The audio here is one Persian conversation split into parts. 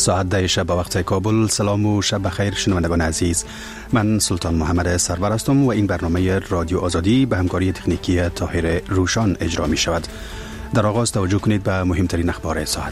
ساعت 10 شب به وقت کابل. سلام و شب بخیر شنوندگان عزیز. من سلطان محمد سرور هستم و این برنامه رادیو آزادی به همکاری تکنیکی طاهر روشان اجرا می شود. در آغاز توجه کنید به مهمترین اخبار ساعت.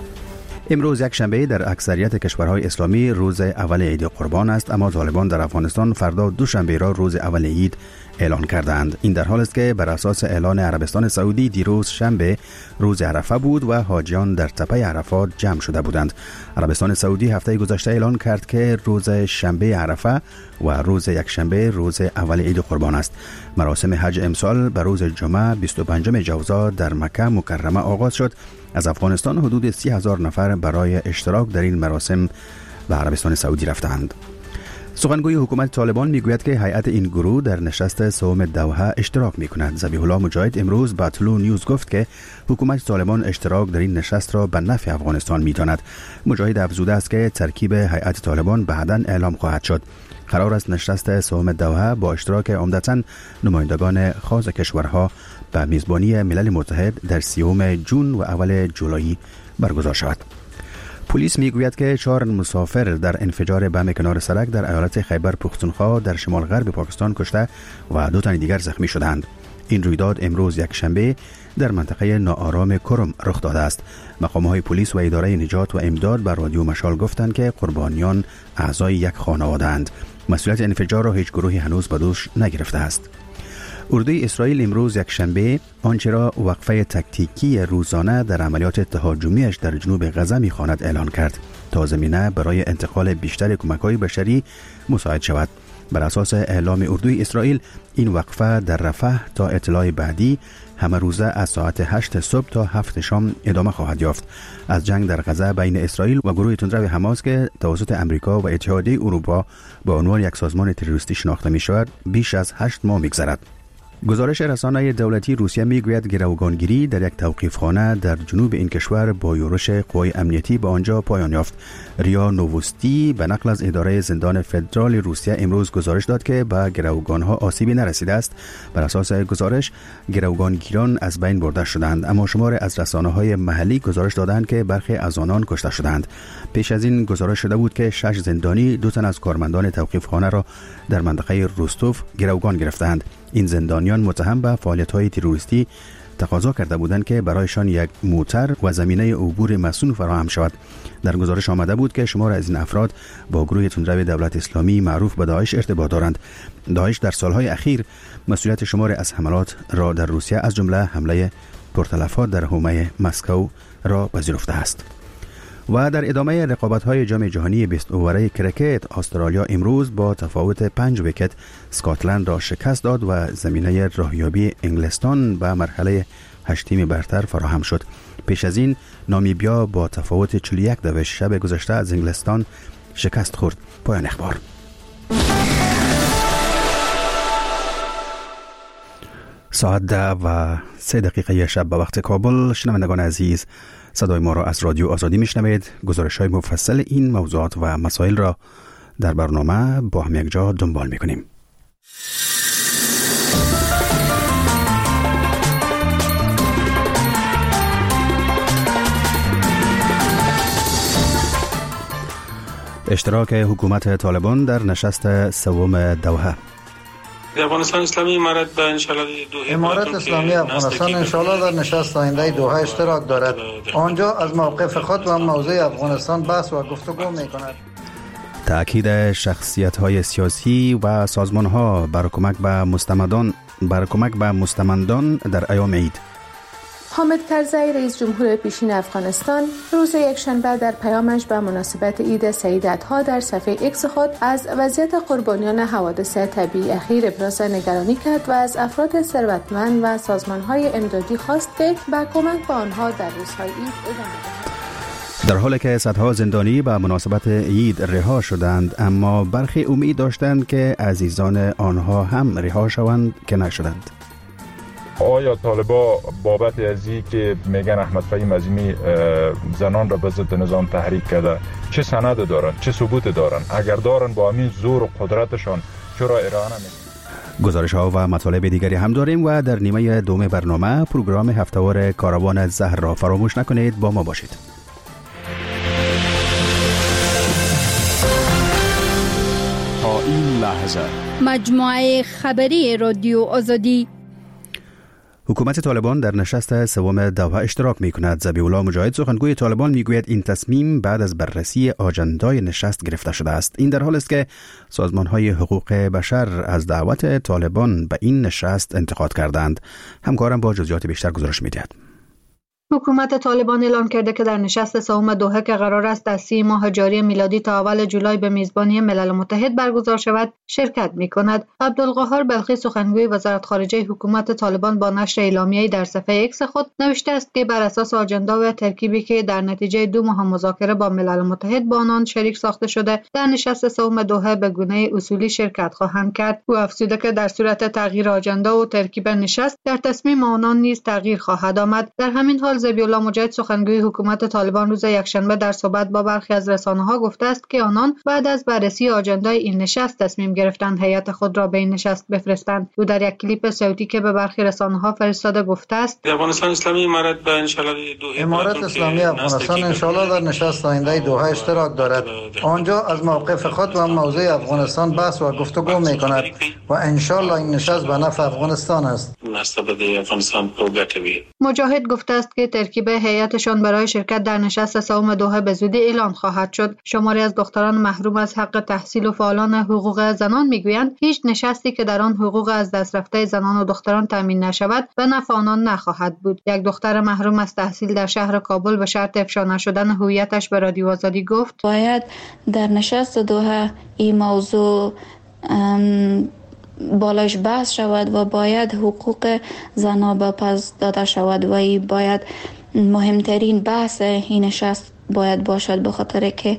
امروز یک شنبه در اکثریت کشورهای اسلامی روز اول عید قربان است، اما طالبان در افغانستان فردا دوشنبه را روز اول عید اعلان کردند. این در حال است که بر اساس اعلان عربستان سعودی دیروز شنبه روز عرفه بود و حاجیان در تپه عرفات جمع شده بودند. عربستان سعودی هفته گذشته اعلان کرد که روز شنبه عرفه و روز یکشنبه روز اول عید قربان است. مراسم حج امسال به روز جمعه 25 جوزا در مکه مکرمه آغاز شد. از افغانستان حدود 30,000 نفر برای اشتراک در این مراسم به عربستان سعودی رفتند. سخنگوی حکومت طالبان میگوید که هیئت این گروه در نشست سوم دوحه اشتراک میکند. ذبیح الله مجاهد امروز به طلوع نیوز گفت که حکومت طالبان اشتراک در این نشست را به نفع افغانستان میداند. مجاهد افزوده است که ترکیب هیئت طالبان بعداً اعلام خواهد شد. قرار است نشست سوم دوحه با اشتراک عمدتاً نمایندگان خاص کشورها به میزبانی ملل متحد در 30 جون و اول جولای برگزار شود. پلیس میگوید که 4 مسافر در انفجار بم کنار سرک در ایالت خیبر پختونخوا در شمال غرب پاکستان کشته و 2 تن دیگر زخمی شدند. این رویداد امروز یک شنبه در منطقه ناآرام کرم رخ داده است. مقام‌های پلیس و اداره نجات و امداد بر رادیو مشال گفتند که قربانیان اعضای یک خانواده اند. مسئولیت انفجار را هیچ گروهی هنوز به دوش نگرفته است. اردوی اسرائیل امروز یک شنبه آنچه را وقفه تکتیکی روزانه در عملیات تهاجمیش در جنوب غزه می‌خواند اعلان کرد تا زمینه برای انتقال بیشتر کمک‌های بشری مساعد شود. بر اساس اعلام اردوی اسرائیل این وقفه در رفح تا اطلاع بعدی همه روزه از ساعت 8 صبح تا 7 شام ادامه خواهد یافت. از جنگ در غزه بین اسرائیل و گروه تندرو حماس که توسط امریکا و اتحادیه اروپا به عنوان یک سازمان تروریستی شناخته می‌شود بیش از 8 ماه می‌گذرد. گزارش رسانه دولتی روسیه میگوید گروگانگیری در یک توقیفخانه در جنوب این کشور با یورش قوای امنیتی به آنجا پایان یافت. ریا نووستی به نقل از اداره زندان فدرال روسیه امروز گزارش داد که به گروگانها آسیبی نرسیده است. بر اساس گزارش گروگانگیران از بین برده شدند، اما شمار از رسانه‌های محلی گزارش دادند که برخی از آنان کشته شدند. پیش از این گزارش شده بود که 6 زندانی 2 تن از کارمندان توقیفخانه را در منطقه روستوف گروگان گرفتند. این زندانیان متهم به فعالیت‌های تروریستی تقاضا کرده بودند که برایشان یک موتر و زمینه عبور مسون فراهم شود. در گزارش آمده بود که شمار از این افراد با گروه تندرو دولت اسلامی معروف به داعش ارتباط دارند. داعش در سالهای اخیر مسئولیت شمار از حملات را در روسیه از جمله حمله پرتلفات در حومه مسکو را پذیرفته است. و در ادامه رقابت‌های جام جهانی 20 اووره کرکت، استرالیا امروز با تفاوت 5 ویکت اسکاتلند را شکست داد و زمینه راهیابی انگلستان به مرحله 8 تیم برتر فراهم شد. پیش از این نامیبیا با تفاوت 41 دوش شب گذشته از انگلستان شکست خورد. پایان اخبار. ساعت 10:03 شب به وقت کابل. شنوندگان عزیز، صدای ما را از رادیو آزادی میشنوید. گزارش‌های مفصل این موضوعات و مسائل را در برنامه با هم یک جا دنبال می‌کنیم. اشتراک حکومت طالبان در نشست سوم دوحه. افغانستان اسلامی امارت اسلامی افغانستان انشاءالله در نشست آینده دوحه اشتراک دارد. آنجا از موقف خود و موضوع افغانستان بحث و گفتگو می‌کند. تأکید شخصیت‌های سیاسی و سازمان‌ها بر کمک به مستمندان در ایام عید. حامد کرزی رئیس جمهور پیشین افغانستان روز یکشنبه در پیامش به مناسبت عید سعیدت‌ها در صفحه ایکس خود از وضعیت قربانیان حوادث طبیعی اخیر ابراز نگرانی کرد و از افراد ثروتمند و سازمان‌های امدادی خواست که به کمک به آنها در روزهای عید ادامه دهند. در حالی که صدها زندانی به مناسبت عید رها شدند، اما برخی امید داشتند که عزیزان آنها هم رها شوند که نشدند. آیا طالبا بابت ازی که میگن احمد فهیم عظیمی زنان را به ضد نظام تحریک کرده چه سند دارن، چه ثبوت دارن؟ اگر دارن با همین زور و قدرتشان چرا ارائه نمیکنن؟ گزارش ها و مطالب دیگری هم داریم و در نیمه دوم برنامه پروگرام هفته‌وار کاروان زهر را فراموش نکنید. با ما باشید. این لحظه. مجموعه خبری رادیو آزادی. حکومت طالبان در نشست سوم دوحه اشتراک می کند. ذبیح‌الله مجاهد سخنگوی طالبان می گوید این تصمیم بعد از بررسی آژندای نشست گرفته شده است. این در حالی است که سازمان‌های حقوق بشر از دعوت طالبان به این نشست انتقاد کردند. همکارم با جزئیات بیشتر گزارش می‌دهد. حکومت طالبان اعلام کرده که در نشست سوم دوحه که قرار است در 30 ماه جاری میلادی تا اول جولای به میزبانی ملل متحد برگزار شود شرکت می‌کند. عبدالقاهر بلخی سخنگوی وزارت خارجه حکومت طالبان با نشر اعلامیه‌ای در صفحه ایکس خود نوشته است که بر اساس آژندا و ترکیبی که در نتیجه 2 ماه مذاکره با ملل متحد با آنان شریک ساخته شده در نشست سوم دوحه به گونه اصولی شرکت خواهند کرد. او افزوده که در صورت تغییر آژندا و ترکیب نشست در تصمیم آنان نیز تغییر خواهد آمد. در همین حال ذبیح‌الله مجاهد سخنگوی حکومت طالبان روز یکشنبه در صحبت با برخی از رسانه‌ها گفته است که آنان بعد از بررسی آژندای این نشست تصمیم گرفتند هیئت خود را به این نشست بفرستند. او در یک کلیپ صوتی که به برخی رسانه‌ها فرستاده گفته است افغانستان اسلامی امارت اسلامی افغانستان ان شاءالله در نشست آینده دوحه اشتراک دارد. آنجا از موقف خود و موضوع افغانستان بحث و گفتگو می‌کند و ان شاءالله این نشست به نفع افغانستان است. مجاهد گفته است که ترکیب هیئتشان برای شرکت در نشست سوم دوحه به زودی اعلام خواهد شد. شماری از دختران محروم از حق تحصیل و فعالان حقوق زنان میگویند هیچ نشستی که در آن حقوق از دست رفته زنان و دختران تامین نشود به نفع آنان نخواهد بود. یک دختر محروم از تحصیل در شهر کابل به شرط افشا نشدن هویتش به رادیو آزادی گفت باید در نشست دوحه این موضوع بالاش بحث شود و باید حقوق زنها به پس داده شود و این باید مهمترین بحث این نشست باید باشد، به خاطر که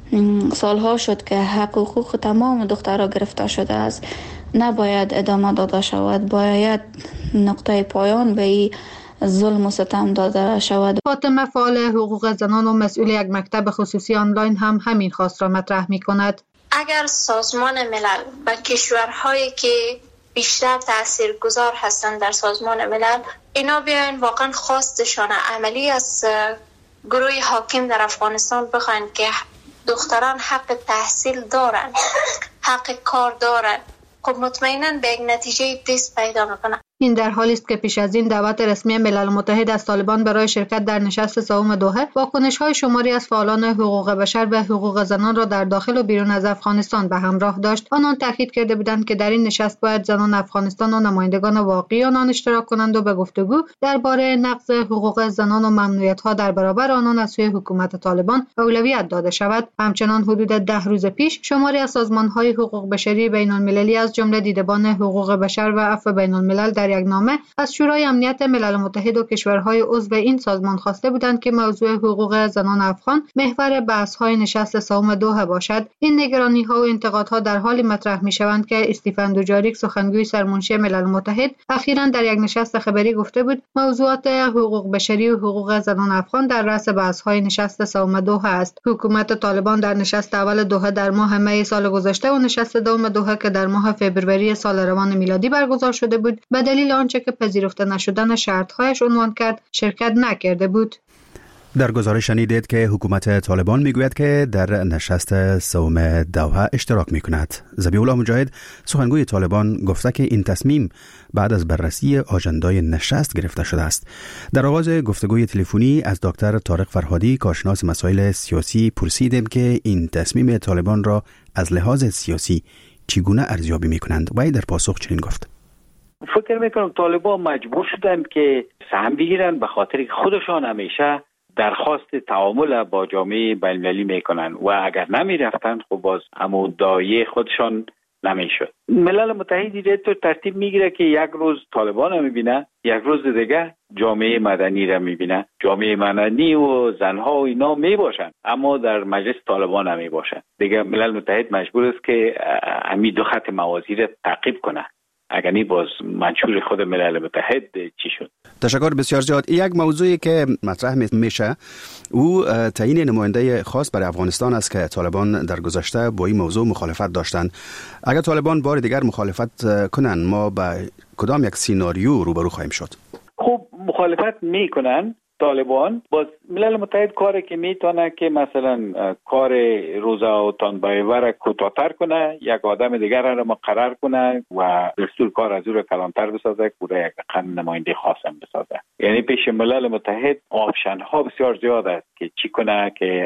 سالها شد که حقوق تمام دخترها گرفته شده است. نباید ادامه داده شود، باید نقطه پایان به این ظلم و ستم داده شود. فاطمه فعال حقوق زنان و مسئول یک مکتب خصوصی آنلاین هم همین خواست را مطرح می کند. اگر سازمان ملل و کشورهایی که بیشتر تاثیرگذار هستند در سازمان ملل اینا بیاین واقعا خواستشان عملی از گروه حاکم در افغانستان بخواین که دختران حق تحصیل دارن، حق کار دارن، خب مطمئنا به یک نتیجه دست پیدا میکنه. این در حالی است که پیش از این دعوت رسمی ملل متحد از طالبان برای شرکت در نشست سوم دوحه واکنش‌های شماری از فعالان حقوق بشر و حقوق زنان را در داخل و بیرون از افغانستان به همراه داشت. آنان تاکید کرده بودند که در این نشست باید زنان افغانستان و نمایندگان واقعی آنان اشتراک کنند و به گفتگو درباره نقض حقوق زنان و ممنوعیت‌ها در برابر آنان از سوی حکومت طالبان اولویت داده شود. همچنان حدود 10 روز پیش شماری از سازمان‌های حقوق بشری بین‌المللی از جمله دیدبان حقوق بشر و عفو بین‌الملل در یک نامه از شورای امنیت ملل متحد و کشورهای عضو این سازمان خواسته بودند که موضوع حقوق زنان افغان محور بحث‌های نشست سوم دوحه باشد. این نگرانی‌ها و انتقادها در حالی مطرح می‌شوند که استیفن دوجاریک سخنگوی سرمنشی ملل متحد اخیراً در یک نشست خبری گفته بود موضوعات حقوق بشری و حقوق زنان افغان در رأس بحث‌های نشست سوم دوحه است. حکومت طالبان در نشست اول دوحه در ماه می سال گذشته و نشست دوم دوحه که در ماه فوریه سال روان میلادی برگزار شده بود به دلیل آنچه که پذیرفته نشدن شرط‌هایش عنوان کرد شرکت نکرده بود. در گزارش شنیدید که حکومت طالبان میگوید که در نشست سوم دوحه اشتراک میکند. ذبیح‌الله مجاهد سخنگوی طالبان گفته که این تصمیم بعد از بررسی آژندای نشست گرفته شده است. در آغاز گفتگوی تلفنی از دکتر طارق فرهادی کارشناس مسائل سیاسی پرسیدیم که این تصمیم طالبان را از لحاظ سیاسی چگونه ارزیابی میکنند و در پاسخ چنین گفت: فکر میکنم طالبان مجبور شدند که سهم بگیرن به خاطر خودشان همیشه درخواست تعامل با جامعه بین‌المللی میکنن و اگر نمیرفتن خب باز مدعای خودشان نمیشد. ملل متحد دیگه تو ترتیب میگیره که یک روز طالبان رو میبینه، یک روز دیگه جامعه مدنی رو میبینه. جامعه مدنی و زنها و اینا میباشن اما در مجلس طالبان نمی باشن. دیگه ملل متحد مجبور است که همین دو خط موازی رو تعقیب کنه. اگر نی باز منشور خود ملل متحد چی شد. تشکر بسیار زیاد. یک موضوعی که مطرح میشه او تعیین نماینده خاص برای افغانستان است که طالبان در گذشته با این موضوع مخالفت داشتند. اگر طالبان بار دیگر مخالفت کنن ما با کدام یک سیناریو روبرو خواهیم شد؟ خب مخالفت میکنن طالبان باز ملل متحد کاری که میتونه که مثلا کار روزا و تانبایوه کوتاه‌تر کنه، یک آدم دیگر را مقرر کنه و دستور کار از او را کلانتر بسازه، کوره یک رقم نماینده خاص هم بسازه. یعنی پیش ملل متحد آپشن ها بسیار زیاد است که چی کنه که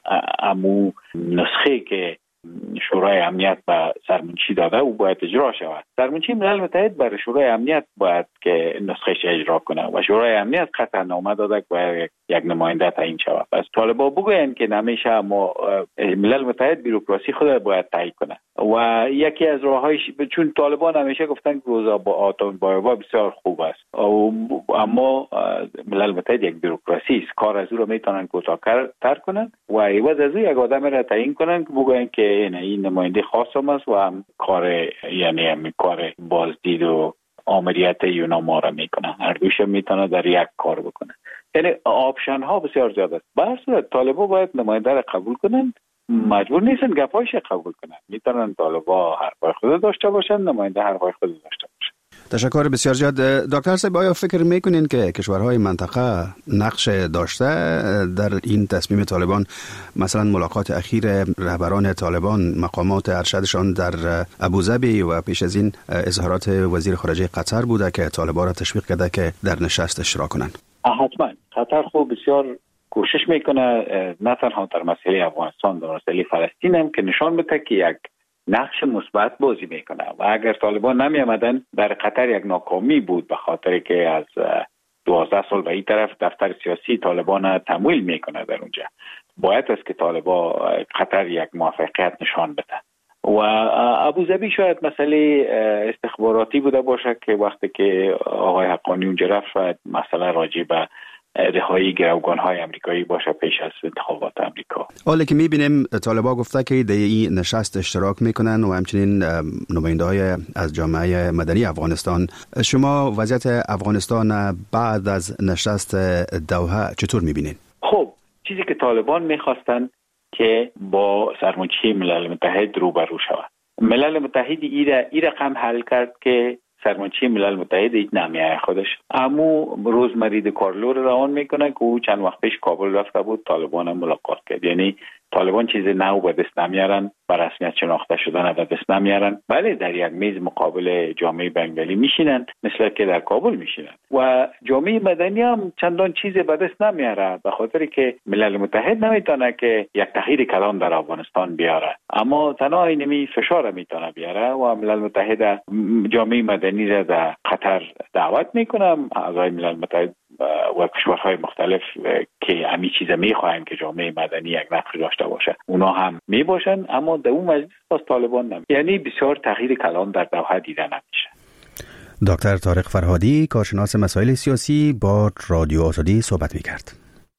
امو نسخه که شورای امنیت به سرمنشی داده او باید اجرا شود. سرمنشی ملل متحد برای شورای امنیت باید که نسخهش اجرا کنه و شورای امنیت قطعنامه داده که باید یک نماینده تعیین شود. پس طالبان بگوین که نمیشه، ما ملل متحد بیروکراسی خود باید تعیین کنه و یکی از راههایش، چون طالبان همیشه گفتن که روزا با آتون بایوا بسیار خوب است، اما ملل متحد یک بیروکراسی است، کار از او را میتونن کوتاه‌تر کنن و عوض از او یک آدم را تعیین کنن که بگوین که این نماینده خاص هم است و هم کار، یعنی هم کار بازدید و آمریت یوناما را میکنه، هر دوش میتونه در یک کار بکنه. یعنی آپشن ها بسیار زیاد است. به هر صورت طالبان باید نماینده را قبول کنن، مجبور نیستن گپایش قبول کنن، میتونن طالبان حرفای خود داشته باشن، نماینده حرفای خود داشته باشن. تشکر بسیار زیاد. دکتر صاحب، آیا فکر میکنین که کشورهای منطقه نقش داشته در این تصمیم طالبان؟ مثلا ملاقات اخیر رهبران طالبان، مقامات ارشدشان در ابوظبی و پیش از این اظهارات وزیر خارجه قطر بوده که طالبان را تشویق کرده که در نشست اشتراک کنند. حتما قطر خوب بسیار کوشش میکنه، نه تنها در مسئله افغانستان، در مسئله فلسطین هم که نشان بده که یک نقش مثبت بازی میکنه و اگر طالبان نمی آمدن در قطر یک ناکامی بود، به خاطر که از 12 سال به این طرف دفتر سیاسی طالبان تمویل میکنه در اونجا. باید است که طالبان قطر یک موفقیت نشان بده و ابوظبی شاید مسئله استخباراتی بوده باشه که وقتی که آقای حقانی اونجا رفت شاید مسئله راجع به رهایی گروگان‌های امریکایی باشه پیش از انتخابات امریکا. حالا که می‌بینیم طالبان گفته که در این نشست اشتراک میکنن و همچنین نماینده‌های از جامعه مدنی افغانستان، شما وضعیت افغانستان بعد از نشست دوحه چطور می‌بینید؟ خب چیزی که طالبان می‌خواستن که با سرمنشی ملل متحد روبرو شود. ملل متحد این رقم حل کرد که سرمنشی ملل متحد هیچ نمیایه خودش، اما روزمری کارلو رو روان میکنه که او چند وقت پیش کابل رفته بود، طالبان هم ملاقات کرد. یعنی طالبان چیز نو به دست نمیارن، به رسمیت شناخته شدن به دست نمیارن، ولی در یک میز مقابل جامعه بین‌المللی میشینن مثل که در کابل میشینن و جامعه مدنی هم چندان چیز به دست نمیاره، به خاطر که ملل متحد نمیتونه که یک تغییر کلان در افغانستان بیاره، اما تنها اینمی فشار میتونه بیاره و ملل متحد جامعه مدنی را در قطر دعوت میکنه، اعضای ملل متحد و کشورهای مختلف که همین چیزا میخوایم که جامعه مدنی یک نقش داشته باشه، اونا هم میباشن، اما در اون مجلس باز طالبان نمی، یعنی بسیار تغییر کلان در دوحه دیده نمیشه. دکتر طارق فرهادی، کارشناس مسائل سیاسی، با رادیو آزادی صحبت میکرد.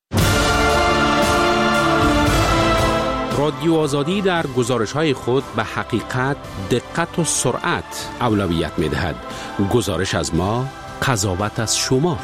رادیو آزادی در گزارش‌های خود به حقیقت، دقت و سرعت اولویت می‌دهد. گزارش از ما، قضاوت از شما.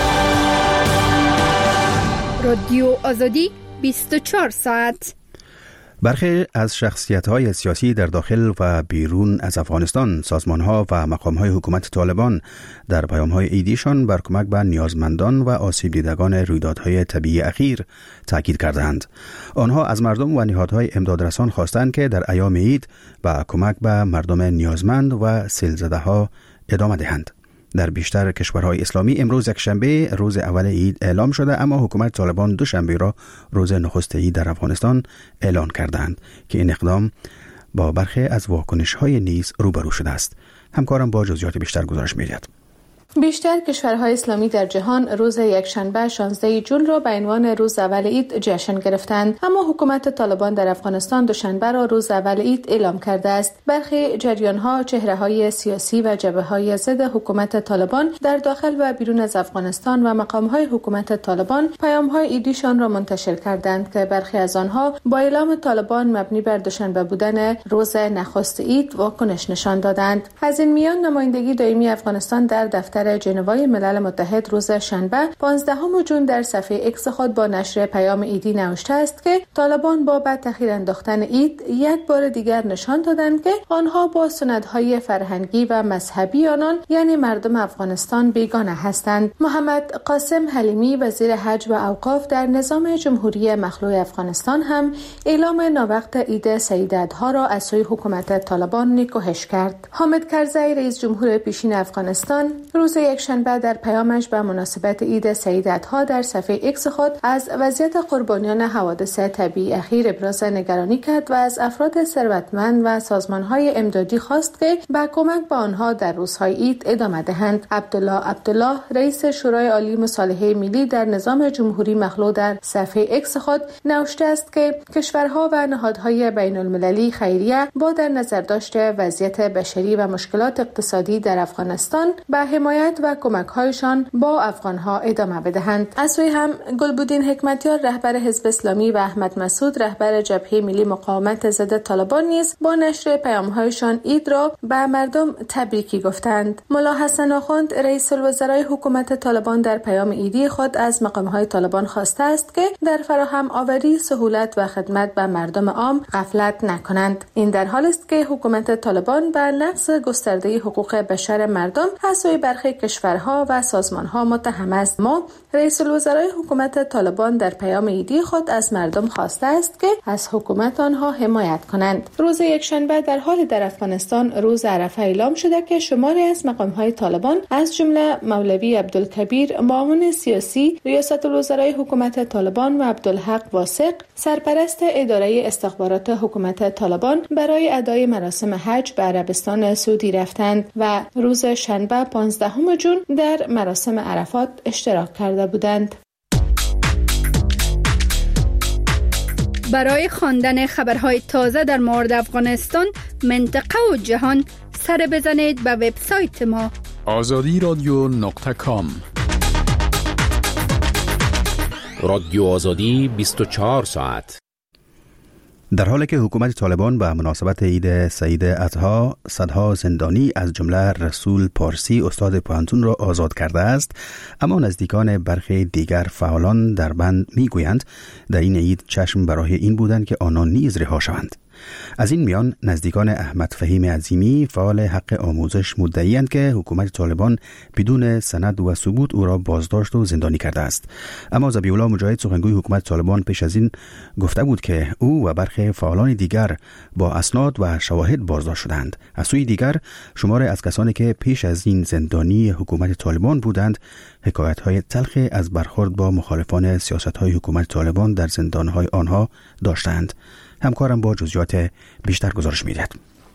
رادیو آزادی 24 ساعت. برخی از شخصیت‌های سیاسی در داخل و بیرون از افغانستان، سازمان‌ها و مقام‌های حکومت طالبان در پیام‌های عیدیشان بر کمک به نیازمندان و آسیب دیدگان رویدادهای طبیعی اخیر تاکید کردند. آنها از مردم و نهادهای امدادرسان خواستند که در ایام عید به کمک به مردم نیازمند و سیل‌زده‌ها ادامه دهند. در بیشتر کشورهای اسلامی امروز یکشنبه روز اول عید اعلام شده، اما حکومت طالبان دوشنبه را روز نخست عید در افغانستان اعلان کردند که این اقدام با برخی از واکنش‌های نیز روبرو شده است. همکارم با جزئیات بیشتر گزارش می‌دهد. بیشتر کشورهای اسلامی در جهان روز یکشنبه 16 جون را به عنوان روز اول عید جشن گرفتند، اما حکومت طالبان در افغانستان دوشنبه را روز اول عید اعلام کرده است. برخی جریان‌ها، چهره‌های سیاسی و جبهه‌های ضد حکومت طالبان در داخل و بیرون از افغانستان و مقام‌های حکومت طالبان پیام‌های عیدیشان را منتشر کردند که برخی از آنها با اعلام طالبان مبنی بر دوشنبه بودن روز نخست عید واکنش نشان دادند. از این میان نمایندگی دائمی افغانستان در دفتر دفتر ژنوای ملل متحد روز شنبه 15 جون در صفحه اکس خود با نشر پیام عیدی نوشته است که طالبان با به تأخیر انداختن عید یک بار دیگر نشان دادند که آنها با سنت‌های فرهنگی و مذهبی آنان یعنی مردم افغانستان بیگانه هستند. محمد قاسم حلیمی وزیر حج و اوقاف در نظام جمهوری مخلوع افغانستان هم اعلام ناوقت عید سید اضحی را از سوی حکومت طالبان نکوهش کرد. حامد کرزی رئیس جمهور پیشین افغانستان روز یکشنبه در پیامش به مناسبت عید سید اضحی در صفحه اکس خود از وضعیت قربانیان حوادث طبیعی اخیر ابراز نگرانی کرد و از افراد ثروتمند و سازمان‌های امدادی خواست که به کمک به آنها در روزهای عید ادامه دهند. عبدالله رئیس شورای عالی مصالحه ملی در نظام جمهوری مخلوع در صفحه اکس خود نوشته است که کشورها و نهادهای بین المللی خیریه با در نظر داشته وضعیت بشری و مشکلات اقتصادی در افغانستان به حمایت و کمک‌هایشان با افغان‌ها ادامه بدهند. از سوی هم گلبودین حکمتیار رهبر حزب اسلامی و احمد مسعود رهبر جبهه ملی مقاومت ضد طالبان نیز با نشر پیام‌هایشان عید را به مردم تبریکی گفتند. ملا حسن آخوند رئیس الوزرای حکومت طالبان در پیام عیدی خود از مقام‌های طالبان خواسته است که در فراهم آوری سهولت و خدمت به مردم عام غفلت نکنند. این در حالی است که حکومت طالبان به نقض گسترده حقوق بشر مردم از سوی برخی کشورها و سازمان‌ها متهم است. ما رئیس الوزرای حکومت طالبان در پیام عیدی خود از مردم خواسته است که از حکومت آنها حمایت کنند. روز یکشنبه در حال در افغانستان روز عرفه اعلام شده که شماری از مقام‌های طالبان از جمله مولوی عبدالکبیر معاون سیاسی ریاست الوزرای حکومت طالبان و عبدالحق واسق سرپرست اداره استخبارات حکومت طالبان برای ادای مراسم حج به عربستان سعودی رفتند و روز شنبه 15 جون در مراسم عرفات اشتراک کرده بودند. برای خواندن خبرهای تازه در مورد افغانستان، منطقه و جهان سر بزنید به وبسایت ما azadiradyo.com. رادیو آزادی 24 ساعت. در حالی که حکومت طالبان به مناسبت عید سید اضحی صدها زندانی از جمله رسول پارسی استاد پوهنتون را آزاد کرده است، اما نزدیکان برخی دیگر فعالان در بند میگویند در این عید چشم برای این بودند که آنان نیز رها شوند. از این میان نزدیکان احمد فهیم عظیمی فعال حق آموزش مدعی‌اند که حکومت طالبان بدون سند و ثبوت او را بازداشت و زندانی کرده است. اما ذبیح‌الله مجاهد سخنگوی حکومت طالبان پیش از این گفته بود که او و برخی فعالان دیگر با اسناد و شواهد بازداشت شدند. از سوی دیگر شمار از کسانی که پیش از این زندانی حکومت طالبان بودند حکایت‌های تلخ از برخورد با مخالفان سیاست‌های حکومت طالبان در زندان‌های آنها داشتند. همکارم با جزئیات بیشتر گزارش می‌دهد.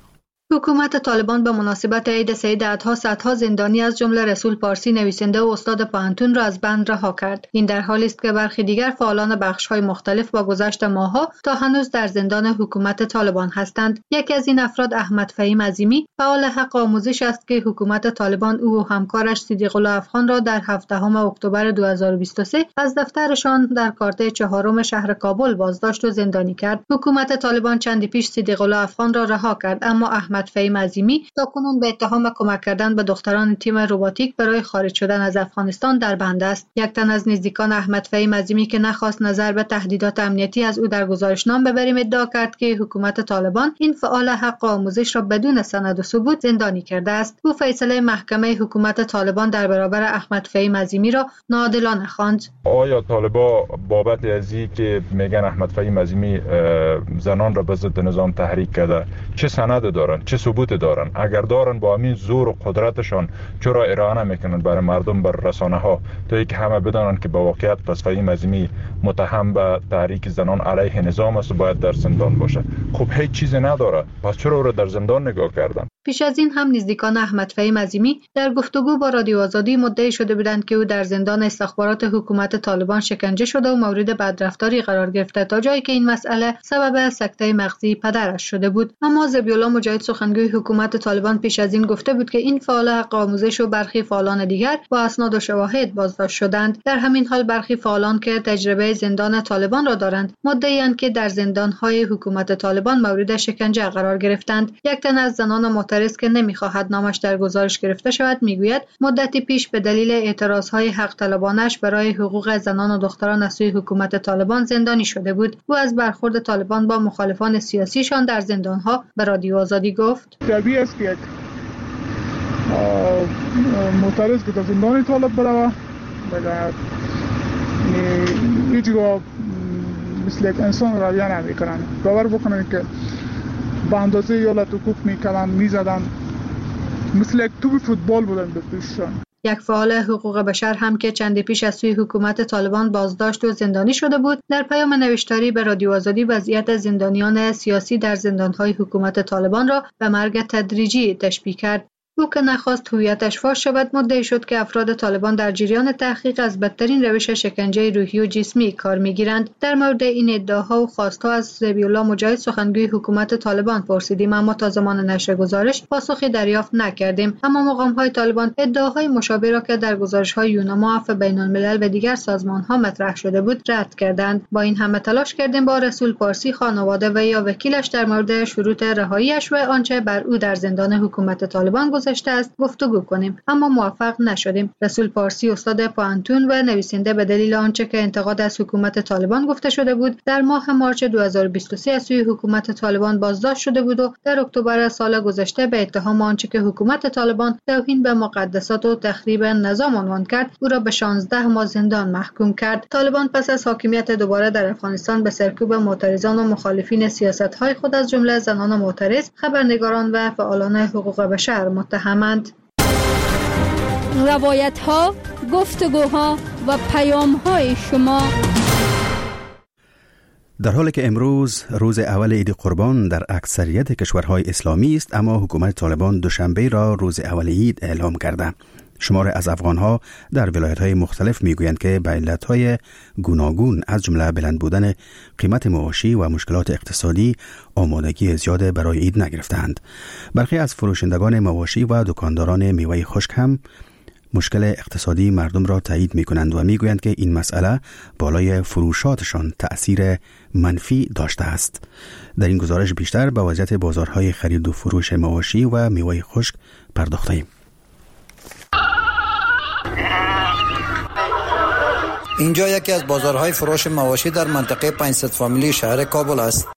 حکومت طالبان به مناسبت عید سید اضحی صدها زندانی از جمله رسول پارسی نویسنده و استاد پوهنتون را از بند رها کرد. این در حالی است که برخی دیگر فعالان بخش‌های مختلف با گذشت ماه‌ها تا هنوز در زندان حکومت طالبان هستند. یکی از این افراد احمد فهیم عظیمی فعال حق آموزش است که حکومت طالبان او و همکارش صدیق الله افغان را در 17 اکتبر 2023 از دفترشان در کارته 4 شهر کابل بازداشت و زندانی کرد. حکومت طالبان چندی پیش صدیق الله افغان را رها کرد، اما احمد فهیم عظیمی تاکنون به اتهام کمک کردن به دختران تیم روباتیک برای خارج شدن از افغانستان در بند است. یک تن از نزدیکان احمد فهیم عظیمی که نخواست نظر به تهدیدات امنیتی از او در گزارشنامه ببریم ادعا کرد که حکومت طالبان این فعال حق آموزش را بدون سند و ثبوت زندانی کرده است. او فیصله محکمه حکومت طالبان در برابر احمد فهیم عظیمی را ناعادلانه خواند. آیا طالبا بابت ازی که میگن احمد فهیم عظیمی زنان را به ضد نظام تحریک کرده چه سند دارن، چه ثبوت دارن؟ اگر دارن با همین زور و قدرتشان چرا ارائه نمیکنن برای مردم، بر رسانه ها، تا اینکه همه بدانن که با واقعیت پس فهیم عظیمی متهم به تحریک زنان علیه نظام است و باید در زندان باشه؟ خب هیچ چیزی نداره، پس چرا او را در زندان نگاه کردن؟ پیش از این هم نزدیکان احمد فهیم عظیمی در گفتگو با رادیو آزادی مدعی شده بودند که او در زندان استخبارات حکومت طالبان شکنجه شده و مورد بدرفتاری قرار گرفته، تا جایی که این مسئله سبب سکته مغزی پدرش شده بود. اما ذبیح‌الله مجاهد سخنگوی حکومت طالبان پیش از این گفته بود که این فعال حق آموزش و برخی فعالان دیگر با اسناد و شواهد بازداشت شدند. در همین حال برخی فعالان که تجربه زندان طالبان را دارند مدعی‌اند که در زندان‌های حکومت طالبان مورد شکنجه قرار گرفتند. یک تن از زنان معترض که نمی‌خواهد نامش در گزارش گرفته شود میگوید مدتی پیش به دلیل اعتراضهای حق طلبانش برای حقوق زنان و دختران از سوی حکومت طالبان زندانی شده بود. او از برخورد طالبان با مخالفان سیاسیشان در زندانها به رادیو آزادی گفت: طبیعی است که معترض که در زندان طالب بروه مگر هیچگاه مثل یک انسان رویه نمیکنن. باور بکنن که به اندازه ایالت حقوق میکردن میزدن، مثل یک توپ فوتبال بودن به پیششان. یک فعال حقوق بشر هم که چندی پیش از سوی حکومت طالبان بازداشت و زندانی شده بود در پیام نوشتاری به رادیو آزادی وضعیت زندانیان سیاسی در زندانهای حکومت طالبان را به مرگ تدریجی تشبیه کرد. او که نخواست هویتش فاش شود مدعی شد که افراد طالبان در جریان تحقیق از بدترین روش شکنجه روحی و جسمی کار میگیرند. در مورد این ادعاها و خواستها از ذبیح الله مجاهد سخنگوی حکومت طالبان پرسیدیم، اما تا زمان نشر گزارش پاسخی دریافت نکردیم. اما مقام‌های طالبان ادعاهای مشابه را که در گزارش‌های یونما، عفو بین‌الملل و دیگر سازمان‌ها مطرح شده بود رد کردند. با این همه تلاش کردیم با رسول پارسی، خانواده و یا وکیلش در مورد شروط رهایی‌اش و آنچه بر او در زندان حکومت طالبان گذشته است گفتگو کنیم، اما موفق نشدیم. رسول پارسی استاد پانتون و نویسنده به دلیل آنچه که انتقاد از حکومت طالبان گفته شده بود در ماه مارچ 2023 از سوی حکومت طالبان بازداشت شده بود و در اکتبر سال گذشته به اتهام آنچه که حکومت طالبان توهین به مقدسات و تخریب نظام عنوان کرد او را به 16 ماه زندان محکوم کرد. طالبان پس از حاکمیت دوباره در افغانستان به سرکوب معترضان و مخالفین سیاست‌های خود از جمله زنان معترض، خبرنگاران و فعالان حقوق بشر متهمند. روایت‌ها، گفتگوها و پیام‌های شما. در حالی که امروز روز اول عید قربان در اکثریت کشورهای اسلامی است، اما حکومت طالبان دوشنبه را روز اول عید اعلام کرده. شمار از افغانها در ولایت‌های مختلف میگویند که به علت‌های گوناگون از جمله بلند بودن قیمت معاشی و مشکلات اقتصادی آمادگی زیاد برای عید نگرفتند. برخی از فروشندگان مواشی و دکانداران میوه خشک هم مشکل اقتصادی مردم را تایید می‌کنند و میگویند که این مسئله بالای فروشاتشان تأثیر منفی داشته است. در این گزارش بیشتر به وضعیت بازارهای خرید و فروش مواشی و میوه خشک پرداخته‌ایم. اینجا یکی از بازارهای فروش مواشی در منطقه 500 فامیلی شهر کابل است.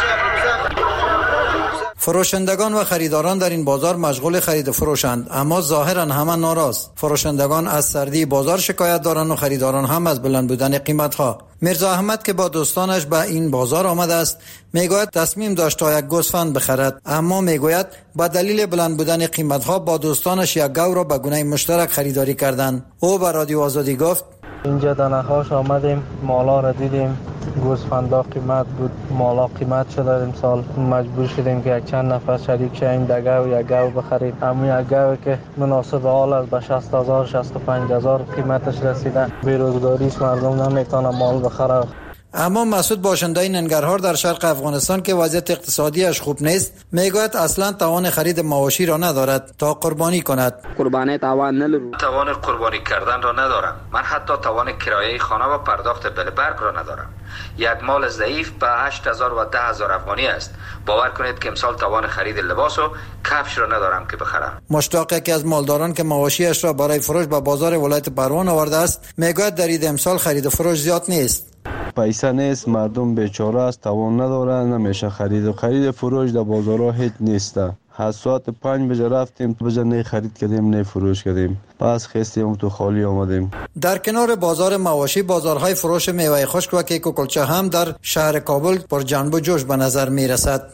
فروشندگان و خریداران در این بازار مشغول خرید فروشند، اما ظاهرا همه ناراض. فروشندگان از سردی بازار شکایت دارند و خریداران هم از بلند بودن قیمت‌ها. میرزا احمد که با دوستانش به این بازار آمده است میگوید تصمیم داشت تا یک گوسفند بخرد، اما میگوید با دلیل بلند بودن قیمت‌ها با دوستانش یک گاو را به گونه مشترک خریداری کردند. او به رادیو آزادی گفت: اینجا در نخاش آمدیم، مالا را دیدیم، گوسفندا قیمت بود، مالا قیمت شده. امسال مجبور شدیم که یک چند نفر شریک شویم در گاو یک گاو بخریم. اما یک گاو که مناسب حال است به 60,000 65,000 قیمتش رسیده. بیروزگاری است، مردم نمیتونن مال بخره. اما مسعود باشنده ننگرهار در شرق افغانستان که وضعیت اقتصادیش خوب نیست میگوید اصلا توان خرید مواشی را ندارد تا قربانی کند. قربانی توان قربانی کردن را ندارم. من حتی توان کرایه خانه و پرداخت بل برق را ندارم. یک مال ضعیف به 8,000 و 10,000 افغانی است. باور کنید که امسال توان خرید لباس و کفش را ندارم که بخرم. مشتاق یکی از مالداران که مواشیش را برای فروش به بازار ولایت پروان آورده است میگوید در عید امسال خرید و فروش زیاد نیست. پیسه نیست، مردم بیچاره است، توان ندارن، نمیشه خرید فروش در بازارها هیچ نیسته. ساعت 5 بجه رفتیم بجه نه خرید کردیم نه فروش کردیم، پس خستیم تو خالی آمدیم. در کنار بازار مواشی بازارهای فروش میوه خشک و کیک و کلچه هم در شهر کابل پر جنب و جوش به نظر می رسد.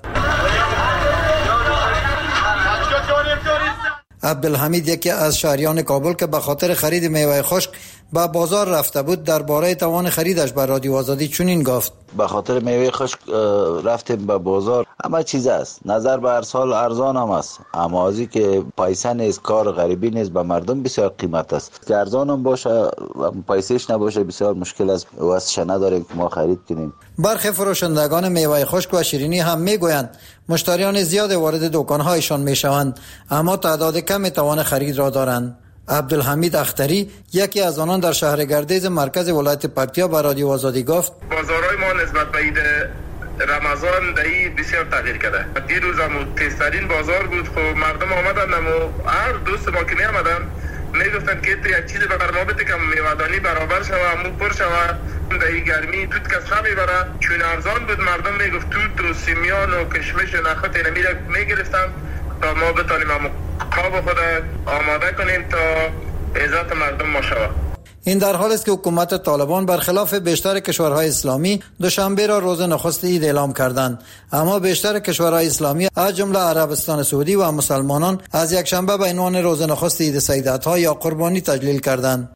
عبدالحمید یکی از شهریان کابل که به خاطر خرید میوه خشک به بازار رفته بود درباره توان خریدش به رادیو آزادی چنین گفت: به خاطر میوه خشک رفتیم به بازار، همه چیز است، نظر به هر سال ارزان هم است، اما ازی که پیسه نیست، کار غریبی نیست، به مردم بسیار قیمت است. که ارزان هم باشه پیسهش نباشه بسیار مشکل است، واسه نداریم که ما خرید کنیم. برخی فروشندگان میوه خشک و شیرینی هم میگویند مشتریان زیاد وارد دکانهایشان میشوند، اما تعداد کمی توان خرید را دارند. عبدالحمید اختری یکی از آنان در شهر گردیز مرکز ولایت پکتیا به رادیو آزادی گفت: بازارهای ما نسبت به عید رمضان دایی بسیار تغییر کرده. دیروز هم تیزترین بازار بود. خب مردم آمدن و هر دوست ما که می آمدن میگفتن که یک چیز ببر ما بده که میوه‌دانی برابر شوه، مو پر شوه، دایی گرمی توت کس نمیبره. چون ارزان بود مردم میگفت توت و سیمیان و کشمش و نخت اینا میگرفتن تا ما بتانیم قاب خود آماده کنیم تا عزت مردم ما شوه. این در حال است که حکومت طالبان برخلاف بیشتر کشورهای اسلامی دوشنبه را روز نخست عید اعلام کردند، اما بیشتر کشورهای اسلامی از جمله عربستان سعودی و مسلمانان از یکشنبه به عنوان روز نخست عید سیدات‌ها یا قربانی تجلیل کردند.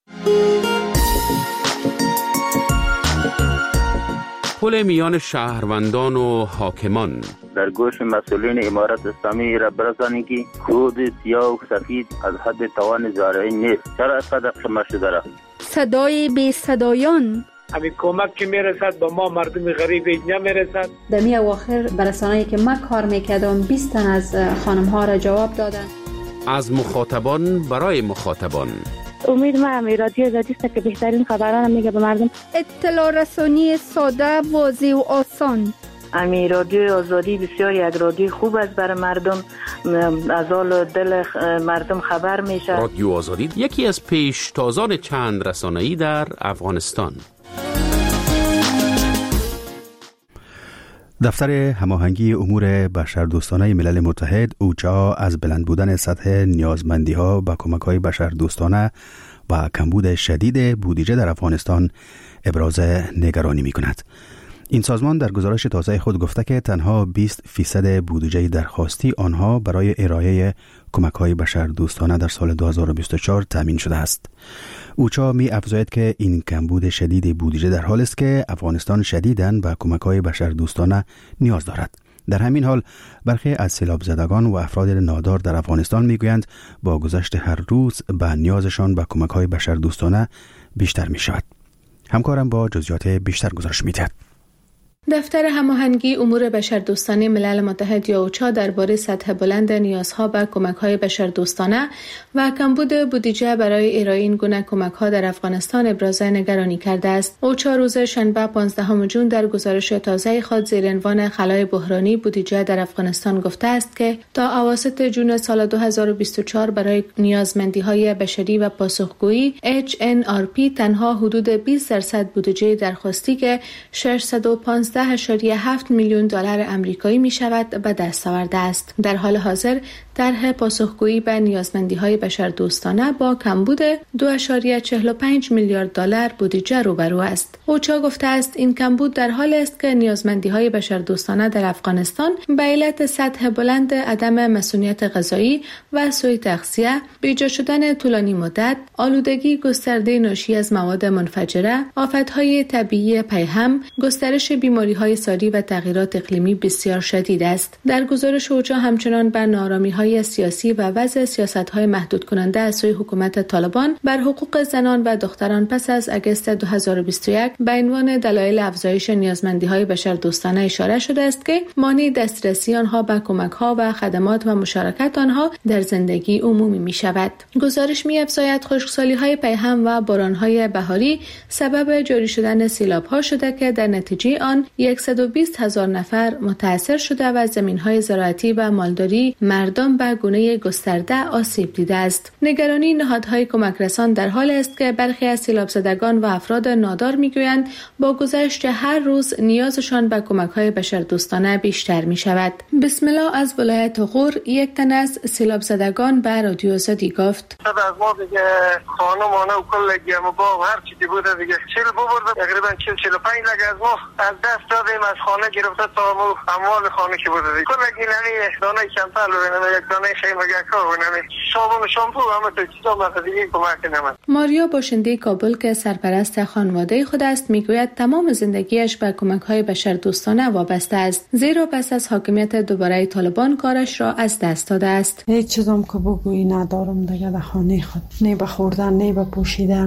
پل میان شهروندان و حاکمان در گوش مسئولین امارت اسلامی را برسانید که خود سیاه و سفید از حد توان زارعی نیست. چرا اینقدر قیمت شده را؟ صدای بی صدایان همین کمک که میرسد به ما مردم غریب نمیرسد. در می اواخر برسانه‌ای که من کار میکردم 20 تن از خانم ها را جواب دادن. از مخاطبان برای مخاطبان. امید من رادیو آزادی است که بهترین خبران میگه به مردم. اطلاع رسانی ساده، واضح و آسان. امی رادیو آزادی بسیار یک رادیو خوب است برای مردم، از حال دل مردم خبر میشه. رادیو آزادی یکی از پیشتازان چند رسانه‌ای در افغانستان. دفتر هماهنگی امور بشردوستانه ملل متحد اوچا از بلند بودن سطح نیازمندی‌ها به کمک‌های بشردوستانه و کمبود شدید بودجه در افغانستان ابراز نگرانی می‌کند. این سازمان در گزارش تازه خود گفته که تنها 20% بودجه درخواستی آنها برای ارائه کمک‌های بشردوستانه در سال 2024 تامین شده است. اوچا می افزاید که این کمبود شدید بودجه در حال است که افغانستان شدیداً به کمک‌های بشردوستانه نیاز دارد. در همین حال برخی از سیلاب زدگان و افراد نادار در افغانستان میگویند با گذشت هر روز به نیازشان به کمک‌های بشردوستانه بیشتر می‌شود. همکارم با جزئیات بیشتر گزارش می‌دهد. دفتر هماهنگی امور بشردوستانه ملل متحد یا اوچا درباره سطح بلند نیازها به کمک‌های بشردوستانه و کمبود بودجه برای ارائه این گونه کمک‌ها در افغانستان ابراز نگرانی کرده است. اوچا روز شنبه 15 ژوئن در گزارش تازه خود زیر عنوان خلای بحرانی بودجه در افغانستان گفته است که تا اواسط جون سال 2024 برای نیازمندی‌های بشری و پاسخگویی HNRP تنها حدود 20% بودجه درخواستی که 615.7 میلیون دلار آمریکایی می شود به دست آورده است. در حال حاضر طرح پاسخگویی به نیازمندی‌های بشردوستانه با کمبود 2.45 میلیارد دلار بودجه روبرو است. اوچا گفته است این کمبود در حال است که نیازمندی‌های بشردوستانه در افغانستان به علت سطح بلند عدم مسئولیت غذایی و سوء تغذیه، بیجا شدن طولانی مدت، آلودگی گسترده ناشی از مواد منفجره، آفت‌های طبیعی پیهم، گسترش بیماری‌های ساری و تغییرات اقلیمی بسیار شدید است. در گزارش اوچا همچنان بر ناآرامی‌های سیاسی و وضع سیاست‌های محدود کننده از سوی حکومت طالبان بر حقوق زنان و دختران پس از آگوست 2021 به عنوان دلایل افزایش نیازمندی‌های بشردوستانه اشاره شده است که مانع دسترسی آنها به کمک‌ها و خدمات و مشارکت آنها در زندگی عمومی می‌شود. گزارش می‌افزاید خشکسالی‌های پیهم و باران‌های بهاری سبب جاری شدن سیلاب‌ها شده که در نتیجه آن 120,000 نفر متاثر شده و زمین‌های زراعتی و مالداری مردم به گونه گسترده آسیب دیده است. نگرانی نهادهای کمک رسان در حال است که برخی از سیلاب زدگان و افراد نادار میگویند با گذشت هر روز نیازشان به کمک‌های بشردوستانه بیشتر می شود. بسم الله از ولایت غور یک تن از سیلاب زدگان به رادیو آزادی گفت: از ما دیگه خانمانه و کل گیم و باغ هر چیزی بوده دیگه چیل ببرد تقریبا 45 لگ از ما از دست دادیم، از خانه گرفته تا اموال خانه که بوده دیگه کل گینمی دانه کمتر و یک دانه خیمه گکا و صابون شامپو همه تو چیزا مثلا دیگه کمک نمید. ماریا باشنده کابل که سرپرست خانواده خود است میگوید تمام زندگیش به کمک‌های بشردوستانه وابسته است، زیرا پس از حاکمیت دوباره طالبان کارش را از دست داده است. هیچ چیزم که بگویی ندارم دیگه در خانه خود، نه به خوردن نه به پوشیدن و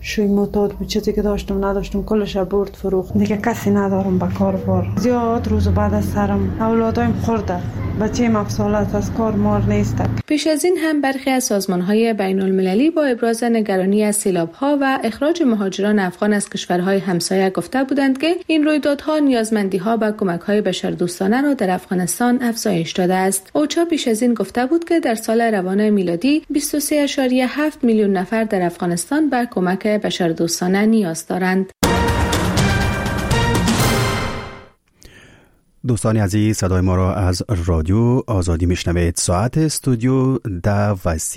شوی معتاد بود، چیزی که داشتم نداشتم کلش برد فروخت. دیگه کسی ندارم به کار بار. زیاد روز بعد از سرم اولادایم خورده. بچه‌م افسالت از کار مار نیست. پیش از این هم برخی از سازمان‌های بین‌المللی با ابراز نگرانی از سیلاب‌ها و اخراج مهاجران افغان از کشورهای همسایه گفته بودند که این رویدادها نیازمندی‌ها به کمک‌های بشردوستانه را در افغانستان افزایش داده است. اوچا پیش از این گفته بود که در سال روان میلادی 23.7 میلیون نفر در افغانستان به کمک بشردوستانه نیاز دارند. دوستان عزیز، صدای ما را از رادیو آزادی میشنوید. ساعت استودیو 10 و